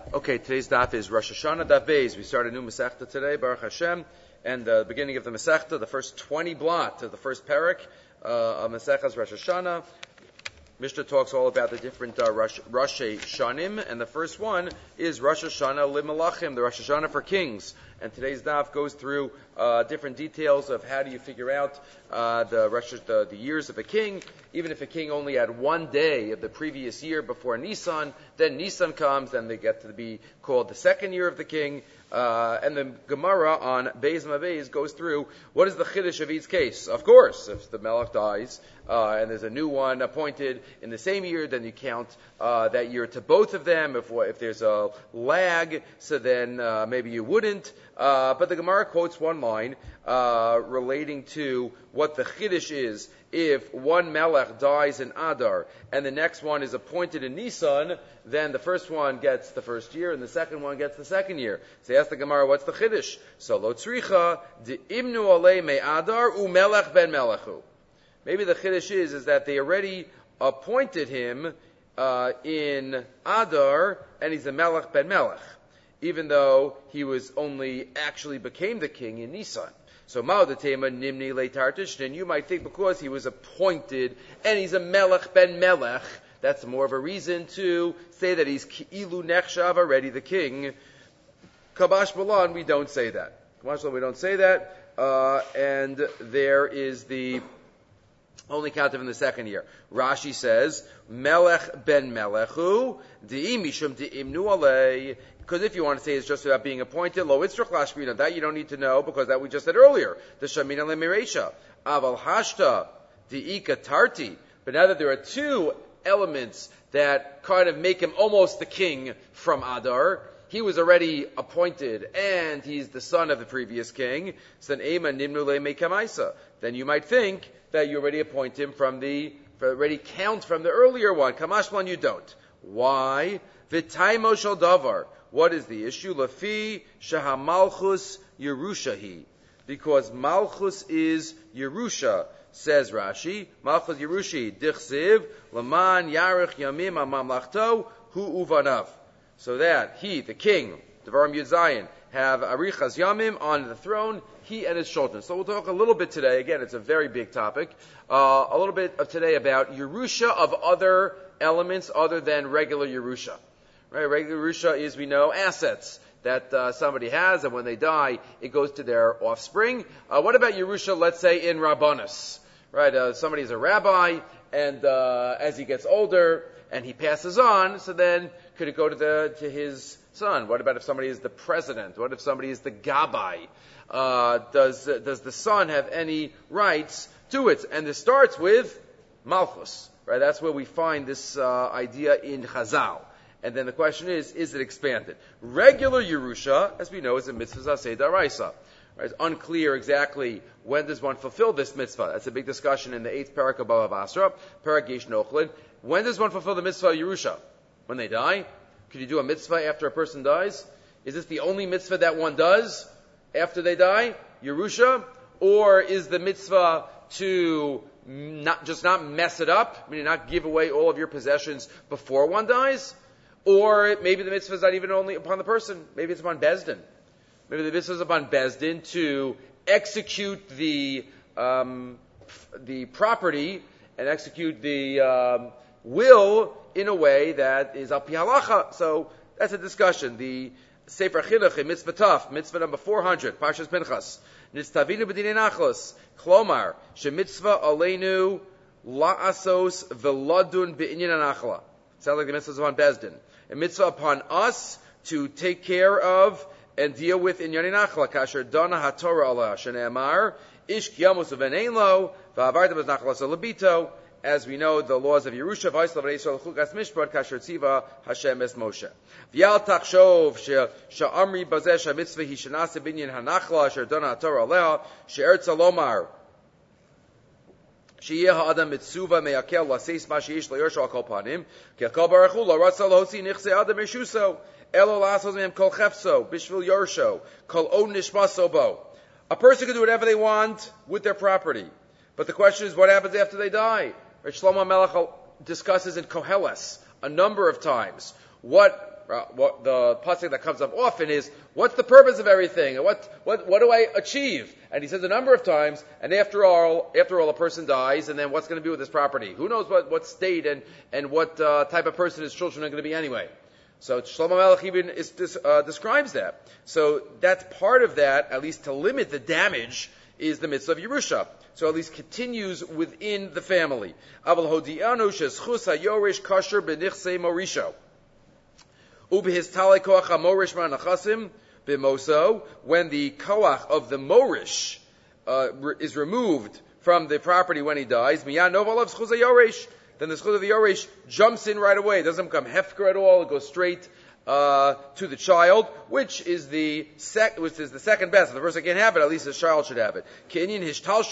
Okay, today's daf is Rosh Hashanah daf Beis. We start a new Masechta today, Baruch Hashem, and the beginning of the Masechta, the first 20 blot of the first parak of Masechtas Rosh Hashanah. Mishnah talks all about the different Rosh Hashanim, and the first one is Rosh Hashanah Limalachim, the Rosh Hashanah for kings. And today's daf goes through different details of how do you figure out the years of a king. Even if a king only had one day of the previous year before Nisan, then Nisan comes, then they get to be called the second year of the king. And the Gemara on Beis Mabeis goes through what is the chiddush of each case. Of course, if the melech dies and there's a new one appointed in the same year, then you count that year to both of them. If there's a lag, so then maybe you wouldn't. But the Gemara quotes one line relating to what the chiddush is. If one melech dies in Adar and the next one is appointed in Nisan, then the first one gets the first year and the second one gets the second year. So ask the Gemara, what's the chiddush? So lo tzricha de imnu alei me Adar u melech ben melechu. Maybe the chiddush is that they already appointed him in Adar and he's a melech ben melech, even though he was only actually became the king in Nisan. So Ma'odatema Nimni Leitartish, and you might think because he was appointed and he's a Melech ben Melech, that's more of a reason to say that he's Ki'ilu Nechshav, already the king. Kabash Balan, we don't say that. Kabash Balan, we don't say that. And there is the only counted in the second year. Rashi says, Melech ben Melechu, Di'im Mishum Di'imnu Alei. Because if you want to say it's just about being appointed, lo itzrach lashmina, that you don't need to know because that we just said earlier. The shamina lemiresha, aval hashta, diika tarti. But now that there are two elements that kind of make him almost the king from Adar, he was already appointed and he's the son of the previous king. So then ema nimnu le'mekamaisa. Then you might think that you already appoint him already count from the earlier one. Kamashman, you don't. Why? V'taimo shel davar. What is the issue? Lafi shahamalchus Yerushahi. Because Malchus is Yerusha, says Rashi. Malchus Yerushi. Dichsiv, Laman Yarich Yamim Amamlachto, Hu Uvanav. So that he, the king, Devarim Yud Zayin, have Arichas Yamim on the throne, he and his children. So we'll talk a little bit today, again, it's a very big topic, a little bit of today about Yerusha of other elements other than regular Yerusha. Right, regular Yerusha is, we know, assets that somebody has, and when they die, it goes to their offspring. What about Yerusha, let's say, in Rabbanus? Right, somebody is a rabbi, and as he gets older, and he passes on, so then could it go to his son? What about if somebody is the president? What if somebody is the gabbai? Does the son have any rights to it? And this starts with Malchus. Right, that's where we find this idea in Chazal. And then the question is it expanded? Regular Yerusha, as we know, is a mitzvah aseh daraisa. Right? It's unclear exactly when does one fulfill this mitzvah. That's a big discussion in the 8th parak of Bava Basra, parak Yesh Nochlin. When does one fulfill the mitzvah Yerusha? When they die? Could you do a mitzvah after a person dies? Is this the only mitzvah that one does after they die? Yerusha? Or is the mitzvah to not mess it up, meaning not give away all of your possessions before one dies? Or maybe the mitzvah is not even only upon the person. Maybe it's upon Bezdin. Maybe the mitzvah is upon Bezdin to execute the property and execute the will in a way that is al pi halacha. So that's a discussion. The Sefer Chinuch in Mitzvah Taf, mitzvah number 400, Parshas Pinchas. Nitztavinu b'dinei nachlos. Klomar, shemitzvah aleinu la'asos veladun be'inyan anachla. Sounds like the mitzvah is upon Bezdin. A mitzvah upon us to take care of and deal with in Yanin Achla, Kasher Dana HaTorah Allah, Shene'amar, Ish Kiyamus V'nein Lo, V'avarta B'znachla Salabito, as we know, the laws of Yerusha, V'aisla V'neisrael Chukas Mishpat, Kasher Tziva, Hashem Es Moshe. V'yal Tachshov, She'amri Bazeh Shemitzvah, Hishanase Binyan HaNachla, Asher Dana HaTorah Allah, She'er Tzalomar, Sheyeh ha'adam mitzuva meyakel laseis ma sheyesh layorsha al kol panim ke'akol baruch hu lo ratza lahosi nichsei adam reshuso elo lasos mehem kol chefso bishvil yorsho kol od nishmaso bo. A person can do whatever they want with their property, but the question is, what happens after they die? Shlomo Melech discusses in Koheles a number of times what What the pasuk that comes up often is, what's the purpose of everything? And what do I achieve? And he says a number of times, and after all, a person dies, and then what's going to be with his property? Who knows what state and what type of person his children are going to be anyway? So Shlomo Melech even describes that. So that's part of that, at least to limit the damage, is the mitzvah of Yerusha. So at least continues within the family. Aval hodi'anu sheschus hayorish kasher b'nichsei morisho. Ubehis talei koach hamorish ma'anachasim b'moso. When the koach of the morish is removed from the property when he dies, miyan novalav schus hayorish. Then the schus of the yorish jumps in right away. It doesn't become hefker at all. It goes straight to the child, which is the second best. If the person can't have it, at least the child should have it. Hashem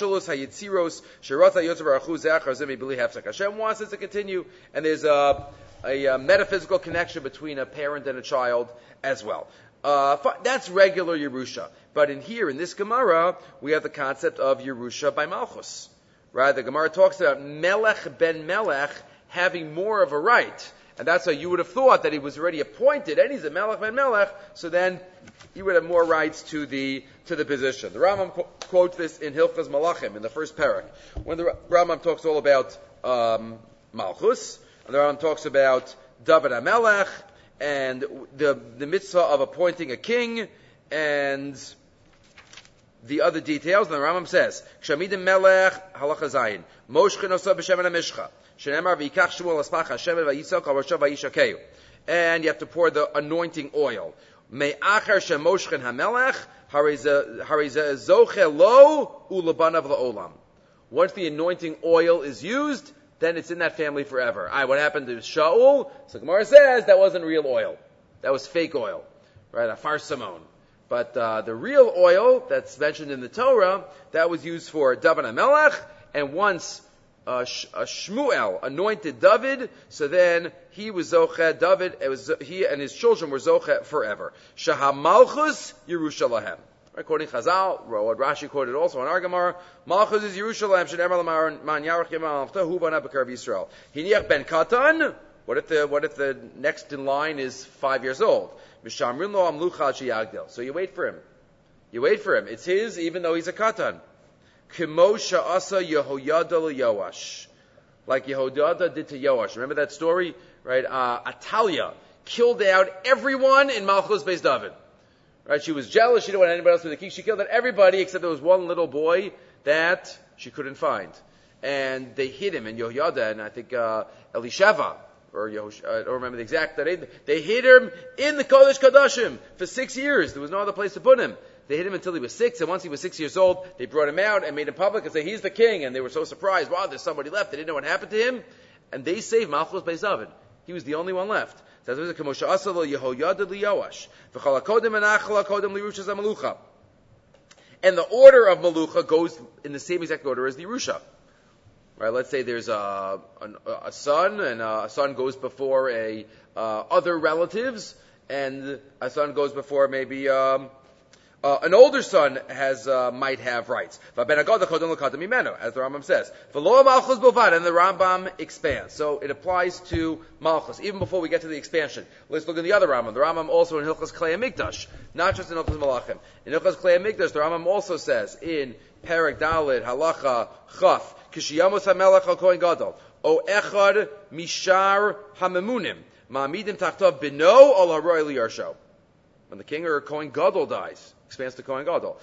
wants it to continue, and there's a metaphysical connection between a parent and a child as well. That's regular Yerusha. But in this Gemara, we have the concept of Yerusha by Malchus. Right? The Gemara talks about Melech ben Melech having more of a right. And that's why you would have thought that he was already appointed, and he's a Melech ben Melech, so then he would have more rights to the position. The Rambam quotes this in Hilchos Malachim, in the first parak, when the Rambam talks all about Malchus, and the Rambam talks about David HaMelech, and the mitzvah of appointing a king, and the other details. And the Rambam says, Kshamidin Melech halacha zayin, Moshchen osa b'shem ha-mishcha. And you have to pour the anointing oil. Once the anointing oil is used, then it's in that family forever. What happened to Shaul? So Gemara says that wasn't real oil. That was fake oil. Right? A farsamon. But the real oil that's mentioned in the Torah, that was used for David HaMelech, and once Shmuel anointed David, so then he was Zocheh. David, he and his children were Zocheh forever. Shahamalchus Yerushalayim. According to Chazal, what Rashi quoted also in our Gemara, Malchus is Yerushalayim. Shenemar l'mar man yarach yamal avta hu bana b'kar Yisrael. Hiniach ben Katan. What if the next in line is 5 years old? Mishamrin lo amlucha sheyagdil. So you wait for him. It's his, even though he's a Katan. Kimosha asa Yehoyada Yoash, like Yehoyada did to Yoash. Remember that story, right? Atalia killed out everyone in Malchus Beis David. Right? She was jealous. She didn't want anybody else to be the king. She killed out everybody except there was one little boy that she couldn't find, and they hid him in Yehoyada, and I think Elisheva or Yehosh, I don't remember the exact name. They hid him in the Kodesh Kodashim for 6 years. There was no other place to put him. They hid him until he was 6, and once he was 6 years old, they brought him out and made him public and say, he's the king. And they were so surprised, wow, there's somebody left. They didn't know what happened to him. And they saved Malchus Beis David. He was the only one left. And the order of Malucha goes in the same exact order as the Yerusha. Right? Let's say there's a son, and a son goes before other relatives, and a son goes before maybe an older son might have rights. As the Rambam says. And the Rambam expands. So it applies to Malchus, even before we get to the expansion. Let's look at the other Rambam. The Rambam also in Hilchos Klei HaMikdash, not just in Hilchos Malachim. In Hilchos Klei HaMikdash, the Rambam also says in Perek Daled Halacha Chaf, Kishiyamos HaMelech HaKohen Gadol, O Echad Mishar HaMemunim, Ma'amidim Tachtav Bino Ol HaRoi Liyarsho. When the king or Kohen Gadol dies, expands to Kohen Gadol.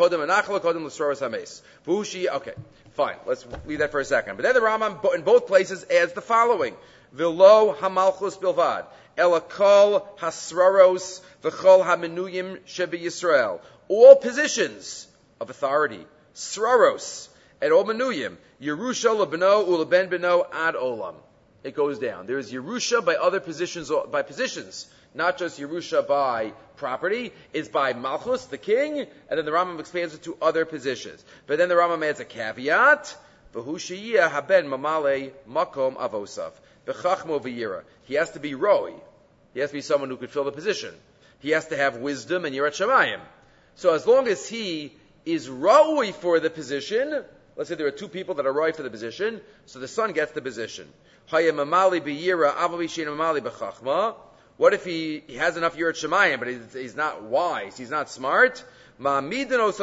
Okay, fine. Let's leave that for a second. But then the Rambam in both places adds the following: V'lo hamalchus bilvad, elakol hasraros v'chol hamenuyim shebi Yisrael. All positions of authority, sraros, and all menuyim, Yerusha lebeno uleben beno ad olam. It goes down. There is Yerusha by other positions, not just Yerusha by property. It's by Malchus, the king, and then the Rambam expands it to other positions. But then the Rambam adds a caveat: V'hu sheyiyah haben mamale makom avosav b'chachmo v'yira. He has to be roi. He has to be someone who could fill the position. He has to have wisdom and yirat shamayim. So as long as he is roi for the position, let's say there are two people that are roi for the position, so the son gets the position. Haya mamali b'yira avav mamali b'chachma. What if he has enough Yirat Shemayim, but he's not wise, he's not smart? You can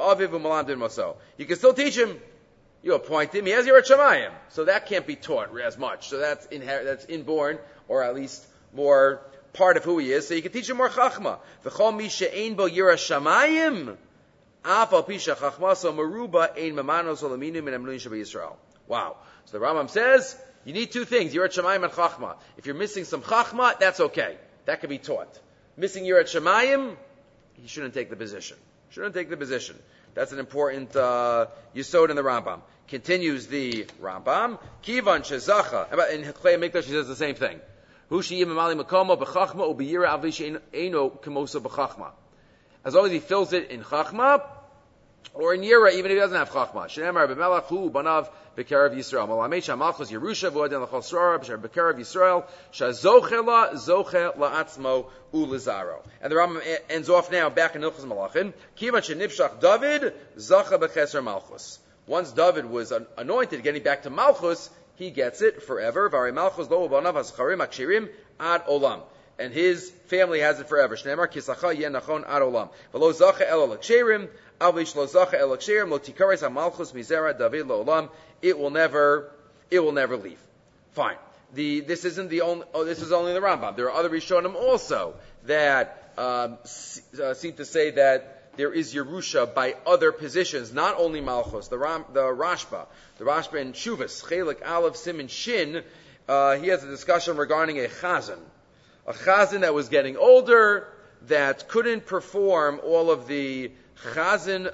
still teach him. You appoint him. He has Yirat Shemayim, so that can't be taught as much. So that's inborn, or at least more part of who he is. So you can teach him more Chachma. V'chol mi she'ein bo Yirat Shemayim, af al pisha Chachma so meruba ein mamanos olaminu min amnuin sheba Yisrael. Wow. So the Rambam says you need two things: Yirat Shemayim and Chachma. If you're missing some Chachma, that's okay. That can be taught. Missing Yirat Shemayim, he shouldn't take the position. That's an important yesod in the Rambam. Continues the Rambam. Kivan shezacha. In Klei Mikdash he says the same thing. Hu sheyim amali makomo b'chachma u b'yira avli she'eno kemoso b'chachma. As long as he fills it in chachma or in yira, even if he doesn't have chachma. Shenemar b'melach hu banav b'kerav Yisrael. Malamei shamalchus Yerusha v'odin l'chol srora b'sher b'kerav Yisrael shazochela zoche la'atzmo ulizaro. And the Rambam ends off now back in Hilchos Malachim. Kivan shenipshach David zacha b'cheser malchus. Once David was anointed, getting back to malchus, he gets it forever. V'arei malchus lo banav hazacharim akshirim ad olam. And his family has it forever. Shneimar kisacha yen nachon ad olam. V'lo zacha elo l'akshirim. Avlish lo zacha elo l'akshirim. Lo tikares ha-malchus mizera David lo olam. It will never leave. Fine. This is only the Rambam. There are other Rishonim also that seem to say that there is Yerusha by other positions, not only Malchus. The Rashba in Shuvas, Chelik Aleph Siman Shin, he has a discussion regarding a chazan that was getting older, that couldn't perform all of the chazan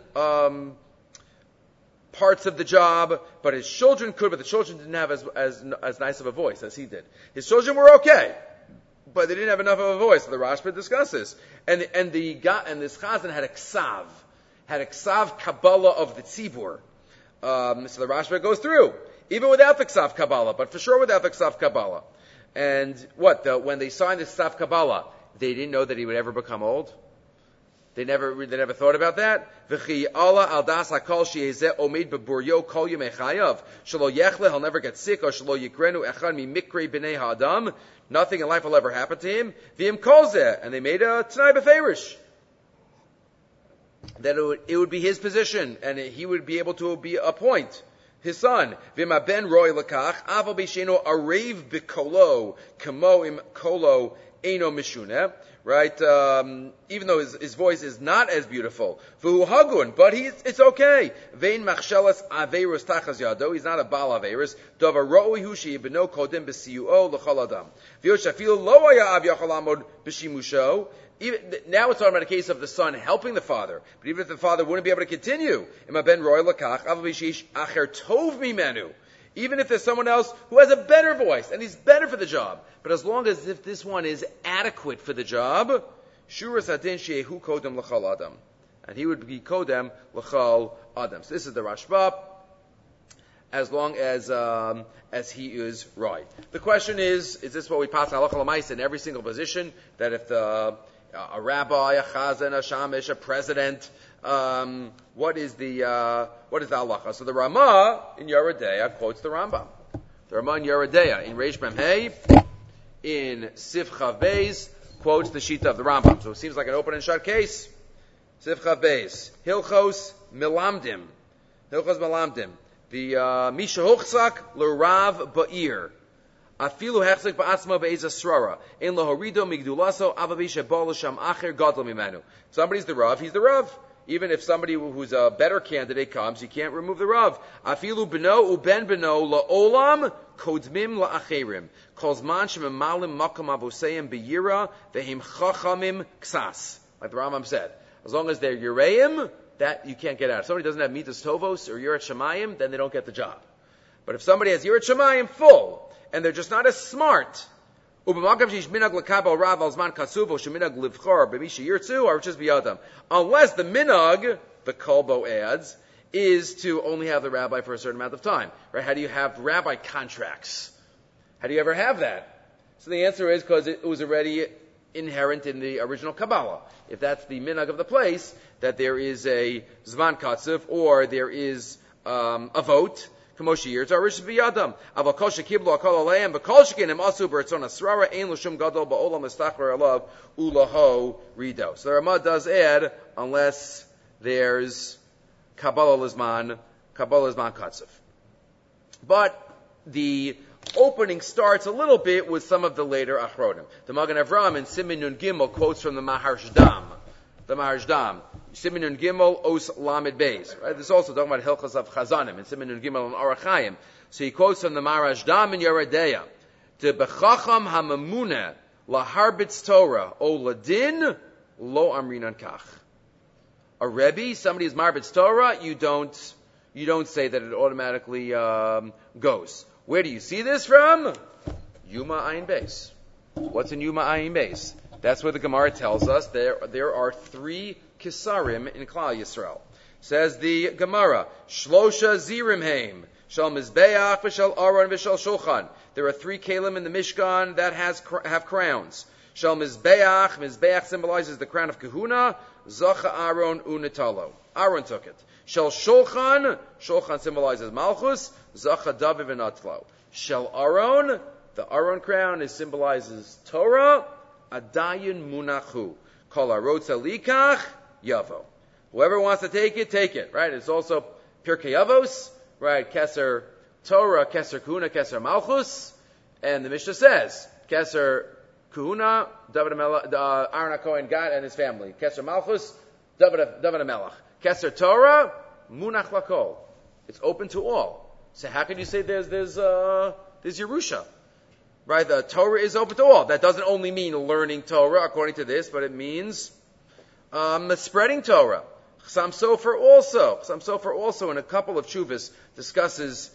parts of the job, but his children could, but the children didn't have as nice of a voice as he did. His children were okay, but they didn't have enough of a voice. So the Rashba discusses. And this chazan had a ksav Kabbalah of the tzibur. So the Rashba goes through, even without the ksav Kabbalah, but for sure without the ksav Kabbalah. And when they signed the ksav Kabbalah, they didn't know that he would ever become old. They never thought about that. V'chi Allah al das hakol sheyezeh omed beburyo kol yemei chayav. Shelo yechle, he'll never get sick. Or shelo yikrenu echad mi mikrei b'nei ha'adam. Nothing in life will ever happen to him. V'im kol zeh. And they made a t'nai b'feirish. That it would be his position, and he would be able to appoint his son. V'im ben roy lekach. Aval b'sheno arev b'kolo. Kamo im kolo eno mishuneh. Right? Even though his voice is not as beautiful. V'hu hagun, but it's okay. Vein machshelas aveirus tachas yado. He's not a bal aveirus. Davar ro'ui hu she'ibno kodem b'siyu'o l'chol adam. V'yosh afilu lo haya av yachol amod b'shimusho. Now it's talking about a case of the son helping the father. But even if the father wouldn't be able to continue. Ima ben roy l'kach av b'shish acher tov mimenu. Even if there's someone else who has a better voice, and he's better for the job. But as long as if this one is adequate for the job, Shuras Hadin Shehu Kodem L'chal Adam. And he would be Kodem L'chal Adam. So this is the Rashba, as long as he is right. The question is this what we pass on Halacha L'Maisa in every single position? That if a rabbi, a chazan, a shamish, a president, what is the halacha? So the Rama in Yoreh De'ah quotes the Rambam. The Rama in Yoreh De'ah in Reish Mem Hey in Sif Chav Beis quotes the Shita of the Rambam. So it seems like an open and shut case. Sif Chav Beis Hilchos Milamdim. The Misha Hochzak L'Rav Ba'ir. Afilu hechzik ba'atzma be'ez asrara. In lohorido migdulaso avavi shebol l'sham acher gadol mimenu. Somebody's the Rav, he's the Rav. Even if somebody who's a better candidate comes, you can't remove the Rav. Afilu beno uben beno la'olam kodmim la'acherim. Kolzman shememalim makam avoseim be'yira vehim chachamim ksas. Like the Rambam said. As long as they're Yereim, that you can't get out. If somebody doesn't have Mitas Tovos or Yirat Shemayim, then they don't get the job. But if somebody has Yirat Shemayim full, and they're just not as smart, unless the minhag, the kolbo adds, is to only have the rabbi for a certain amount of time. Right? How do you have rabbi contracts? How do you ever have that? So the answer is because it was already inherent in the original Kabbalah. If that's the minhag of the place, that there is a zman katsuv, or there is a vote, Kamoshi Yirtzah Rish Biyadam. Aval Kol Shekiblu Akol Aleim, but Kol Shekinim Asu B'Ratzon Asrara Ein L'Shum Gadol Ba'olam Estachar Alav Ulaho Rido. So the Ramah does add, unless there's Kabbalah Lizman Katzev. But the opening starts a little bit with some of the later Achronim. The Magen Avraham in Siman Nun Gimel quotes from the Maharshdam. Siman Nun Gimel Os Lamed Beis. Right? This is also talking about Hilchos of Chazanim in Siman Nun Gimel and Orach Chaim. So he quotes from the Maharshdam in Yeredeya. To Bechacham HaMamuna Laharbitz Torah O Ladin Lo Amrinan Kach. A Rebbe, somebody who's Marbitz Torah, you don't say that it automatically goes. Where do you see this from? Yuma Ayin Beis. What's in Yuma Ayin Beis? That's where the Gemara tells us there are 3 Kisarim in Klal Yisrael. Says the Gemara, Shlosha Zirim Heim, Shal Mizbeach, V'Shal Aron, V'Shal Shulchan. There are 3 Kalim in the Mishkan that have crowns. Shal Mizbeach symbolizes the crown of Kahuna, Zacha Aaron Unetalo. Aaron took it. Shel Shulchan symbolizes Malchus, Zacha David V'Natlo. Shel Aaron, the Aaron crown symbolizes Torah, Adayin Munachu. Kol Arotza Likach, Yavo. Whoever wants to take it, right? It's also Pirkei Avos, right? Keser Torah, Keser Kahuna, Keser Malchus. And the Mishnah says, Keser Kahuna, David Aaron HaKohen, God and his family. Keser Malchus, David HaMelech. Keser Torah, Munach Lakol. It's open to all. So how can you say there's Yerusha? Right? The Torah is open to all. That doesn't only mean learning Torah, according to this, but it means spreading Torah. Chassam Sofer also in a couple of tshuvas discusses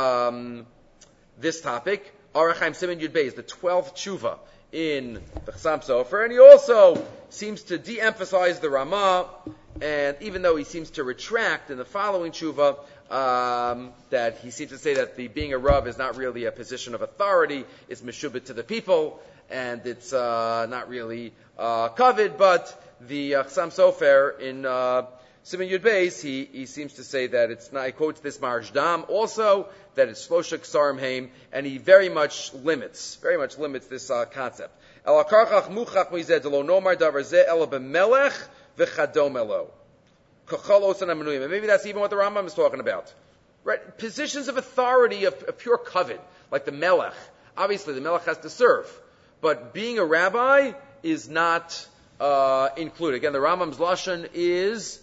this topic. Orach Chaim Siman Yud Beis, the 12th tshuva in the Chassam Sofer, and he also seems to de-emphasize the Ramah, and even though he seems to retract in the following tshuva, that he seems to say that being a Rav is not really a position of authority, it's meshubit to the people, and it's not really covered, but the Chassam Sofer in Siman Yud Beis, he seems to say that it's not, he quotes this Maharshdam also, that it's Shlosha Ksarim Heim, and he very much limits this concept. El akarchach muchach mizeh delo nomar davar zeh ela b'melech v'chadom elo. And maybe that's even what the Rambam is talking about. Right? Positions of authority of pure kavod, like the Melech. Obviously, the Melech has to serve. But being a rabbi is not included. Again, the Rambam's Lashon is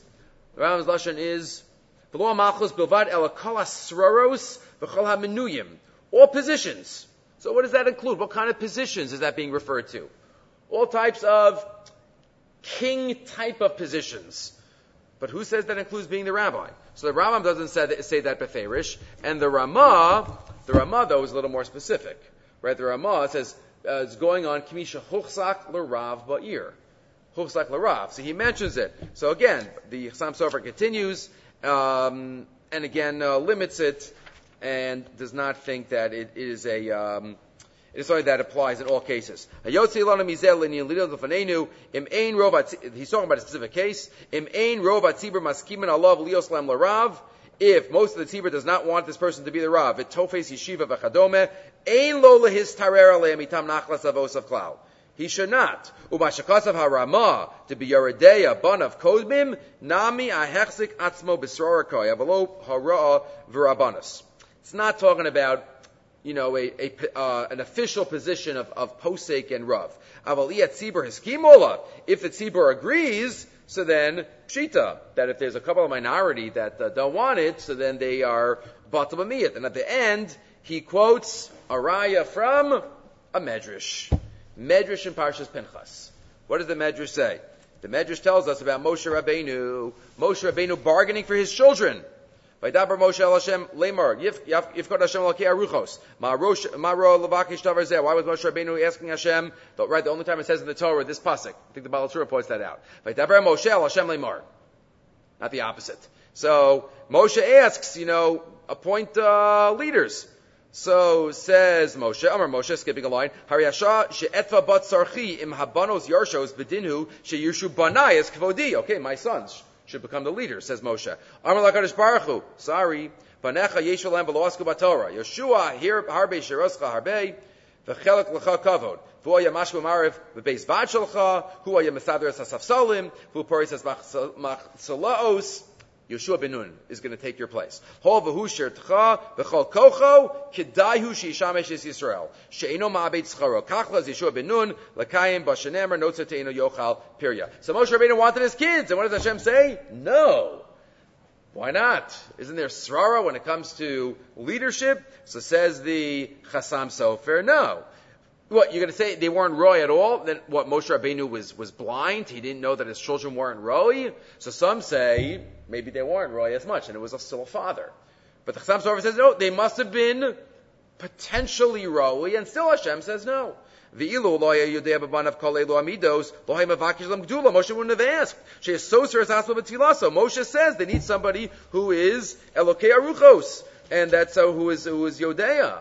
V'lo malchus bilvad ela kol asraros v'chol hamenuyim. All positions. So what does that include? What kind of positions is that being referred to? All types of king type of positions. But who says that includes being the rabbi? So the Rambam doesn't say that beferish, and the Ramah though is a little more specific, right? The Ramah says it's going on kimisha huchzak l'rav ba'ir, huchzak l'rav. So he mentions it. So again, the Chassam Sofer continues and again limits it and does not think that it is it's something that applies in all cases. He's talking about a specific case. If most of the tzibur does not want this person to be the Rav, he should not. To be Yeredeya, ban of Kodmim, Nami ahechzik atzmo b'srarakoy, avalo hara v'rabanas. It's not talking about an official position of posek and rav. If the tzibur agrees, so then pshita, that if there's a couple of minority that don't want it, so then they are batal b'miyat. And at the end, he quotes a raya from a medrash in Parshas Pinchas. What does the medrash say? The medrash tells us about Moshe Rabbeinu bargaining for his children. Vaydaber Moshe el Hashem lemar yifkod Hashem l'kei aruchos ma'ro levakish davar zeh. Why was Moshe Rabbeinu asking Hashem? Right, the only time it says in the Torah this pasuk. I think the Baal Tzura points that out. Vaydaber Moshe el Hashem lemar, not the opposite. So Moshe asks, appoint leaders. So says Moshe, Amar Moshe, skipping a line, Hariyasha she'etva bat sarchi im habanos yarshos b'dinhu sheyirshu banai es kvodi. Okay, my sons should become the leader, says Moshe. Amar LaKadosh Baruch Hu, sorry, Panecha Yeshulam Beloasku Batorah. Yeshua, here, Harbe Shiroscha Harbe, V'chelek L'cha Kavod. V'oya Mashbu Mariv, V'beis Vad Shalcha, Huoya Mesader Es HaSafsalim, V'uporis Es Machsalaos. Yeshua ben Nun is going to take your place. Hol v'hu shertcha v'chol kocho kedaihu sheishamesh es Yisrael. She'eno ma'abed tzcharo. Kachla is Yeshua ben Nun l'kayim b'shenemer notza te'eno yochal pirya. So Moshe Rabbeinu wanted his kids, and what does Hashem say? No. Why not? Isn't there srara when it comes to leadership? So says the Chassam Sofer, no. What, you're going to say they weren't Roy at all? Then what, Moshe Rabbeinu was blind? He didn't know that his children weren't Roy? So some say, maybe they weren't Roy as much, and it was still a father. But the Chassam Sofer says, no, they must have been potentially Roy, and still Hashem says no. Moshe wouldn't have asked. Moshe says they need somebody who is Elokei Aruchos, and that's who is Yodea.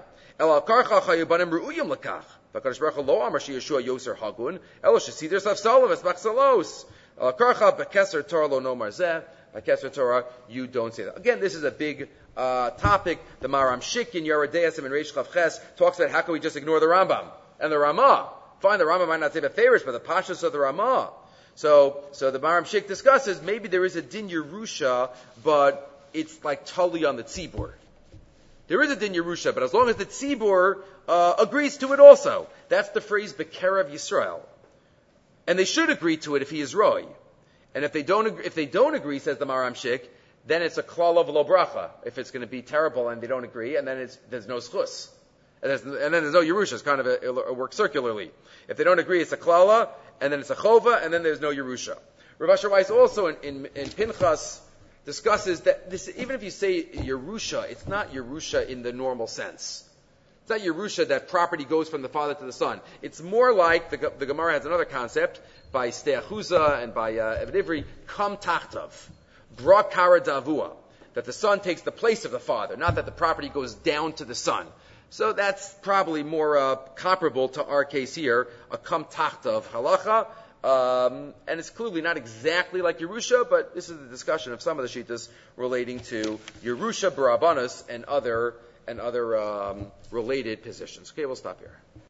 V'Kadosh Baruch Hu lo amar sheYeshua Yoser Hagun, elo shesider safsalav es machsalos. Karcha b'keser Torah lo nomar zeh. By Keser Torah, you don't say that. Again, this is a big topic. The Maram Shik in Yoreh De'asim and Reish Chav Ches talks about how can we just ignore the Rambam and the Ramah. Fine, the Rambam might not say Beferish, but the Pashas of the Ramah. So the Maram Shik discusses maybe there is a Din Yerusha, but it's like totally on the Tzibur. There is a Din Yerusha, but as long as the Tzibur agrees to it also. That's the phrase Bekerev Yisrael. And they should agree to it if he is Roy. And if they don't agree, says the Maram Shik, then it's a klal of lo bracha. If it's going to be terrible and they don't agree, and then there's no schus. And then there's no Yerusha. It's kind of it works circularly. If they don't agree, it's a klala, and then it's a chova, and then there's no Yerusha. Rav Asher Weiss also in Pinchas discusses that this, even if you say Yerusha, it's not Yerusha in the normal sense. It's not Yerusha that property goes from the father to the son. It's more like, the Gemara has another concept, by Steachuza and by Ebed Ivri, Kam Tachtav, Bra Kara Davua, that the son takes the place of the father, not that the property goes down to the son. So that's probably more comparable to our case here, a Kam Tachtav halacha, and it's clearly not exactly like Yerusha, but this is the discussion of some of the shittas relating to Yerusha, Barabanus, and other related positions. Okay, we'll stop here.